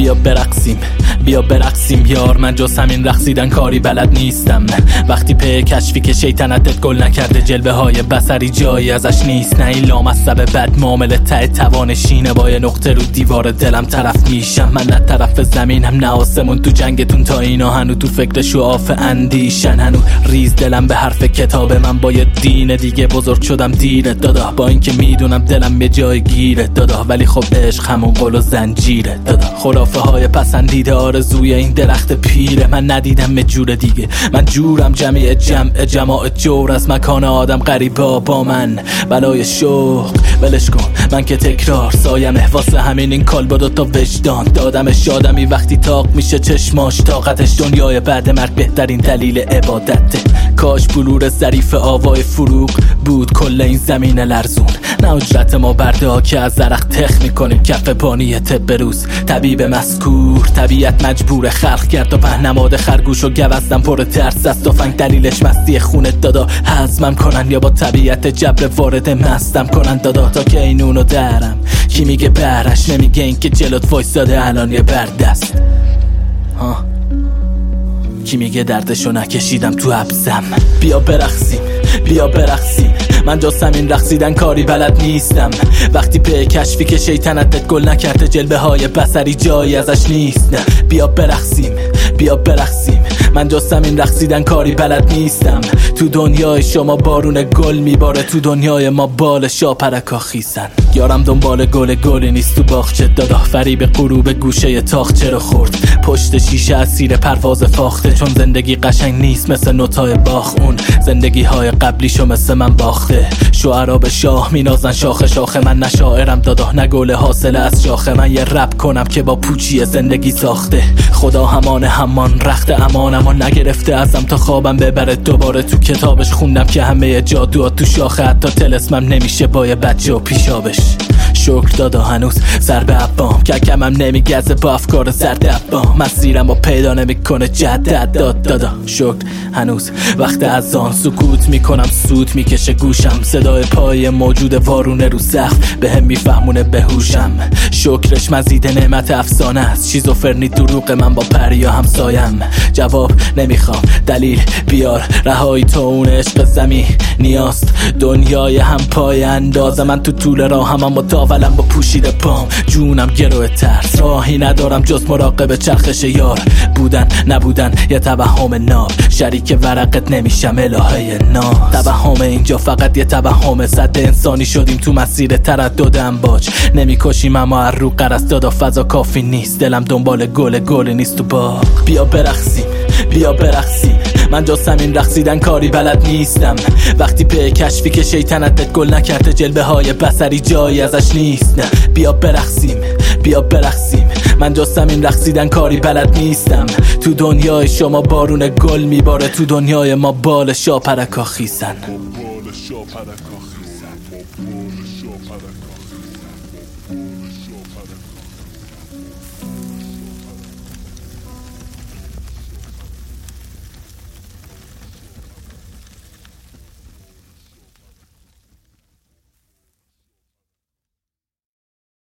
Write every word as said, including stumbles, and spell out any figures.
بیا برقصیم بیا برقصیم یار، من جز همین رقصیدن کاری بلد نیستم. وقتی پی کشفی که شیطنتت گل نکرده، جلوه های بصری جایی ازش نیست. نه این لامصب بد معامله ته توانشینه، با یه نقطه رو دیوار دلم طرف میشم. من نه طرف زمینم نه آسمون، تو جنگتون تا اینا هنو تو فکر شعاف اندیشن. هنو ریز دلم به حرف کتاب، من با یه دین دیگه بزرگ شدم دیره دادا. با اینکه میدونم دلم به جای گیره دادا، ولی خب عشق همون قل و زنجیره دادا. خرافه های پسندیده آرزوی این درخت پیره، من ندیدم به جور دیگه. من جورم جمعی جمع جماع جور، از مکان آدم غریبا با من بلای شوق ولش کن. من که تکرار سایمه، واسه همین این کال با دوتا وجدان دادمش. آدمی وقتی تاق میشه چشماش طاقتش، دنیای بعد مرگ بهترین دلیل عبادته. کاش بلور ظریف آوای فروغ بود کل این زمین لرزون. نه اجرت ما برده ها که از زرق تخ میکنیم کف بانی طب روز. طبیب مسکور طبیعت مجبور خلق کرد و پهنماد خرگوش و گوزدم پر ترس از تفنگ. دلیلش مستی خونت دادا، هضمم کنن یا با طبیعت جبر وارد مستم کنن دادا. تا که اینونو درم کی میگه برش، نمیگه این که جلوت وایساده الان یه بردست. ها کی میگه دردشو نکشیدم تو حبسم. بیا برقصیم بیا برقصیم، من جز همین رقصیدن کاری بلد نیستم. وقتی پی کشفی که شیطنتت گل نکرده، جلوه های بصری جایی ازش نیست. نه بیا برقصیم بیا برقصیم، من جز همین رقصیدن کاری بلد نیستم. تو دنیای شما بارون گل میباره، تو دنیای ما بال شاپرکا خیسن. یارم دنبال گل گلی نیست تو باغچه دادا، فریب غروب گوشه تاخچه رو خورد. پشت شیشه اسیر پرواز فاخته، چون زندگی قشنگ نیست مثل نوتای باخ. اون زندگی های قبلیشو مثل من باخته. شعرا به شاه مینازن شاخه شاخه، من نه شاعرم دادا نه گل حاصله از شاخه. من یه رپ کنم که با پوچی زندگی ساخته. خدا همان همان رخت امانم و نگرفته ازم تا خوابم ببره دوباره. تو کتابش خوندم که همه جادوها تو شاخه، حتی تلسمم نمیشه با یه بچه و پیشابش. شکر دادا هنوز سر به عبام، ککمم نمیگزه با افکار زرد عبام. مسیرم رو پیدا نمیکنه جدد داد دادا. شکر هنوز وقت از آن سکوت میکنم، سوت میکشه گوشم. صدای پای موجود وارونه رو سقف به هم میفهمونه بهوشم. شکرش مزید نعمت افسانه است، شیزوفرنی دروغ من با پریا همسایم. جواب نمیخوام دلیل بیار، رهایی تو اون عشق زمین نیاست. دنیای هم پای اندازه، من تو طول راهم اما داولم با پوشیده پام. جونم گروه ترس، راهی ندارم جز مراقب چرخش یار. بودن نبودن یه توهم ناب، شریک ورقت نمیشم الهه ناز. توهم اینجا فقط یه توهم، صد انسانی شدیم تو مسیر تردد امواج. نمیکشیم اما هر رو قرص دادا، فضا کافی نیست. دلم دنبال گل گل نیست تو باغ. بیا برقصیم بیا برقصیم، من جز همین رقصیدن کاری بلد نیستم. وقتی پی کشفی که شیطنتت گل نکرده، جلوه های بصری جایی ازش نیست. نه بیا برقصیم بیا برقصیم، من جز همین رقصیدن کاری بلد نیستم. تو دنیای شما بارون گل میباره، تو دنیای ما بال شاپرکا خیسن.